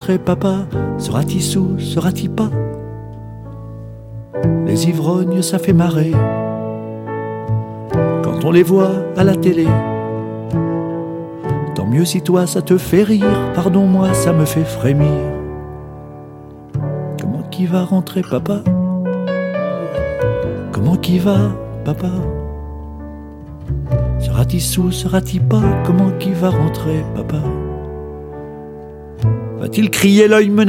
rentrer papa? Sera-t-il sous, sera-t-il pas? Les ivrognes ça fait marrer quand on les voit à la télé. Tant mieux si toi ça te fait rire, pardon-moi ça me fait frémir. Comment qui va rentrer papa? Comment qui va papa? Sera-t-il sous, sera-t-il pas? Comment qui va rentrer papa? Va-t-il crier l'œil menaçant?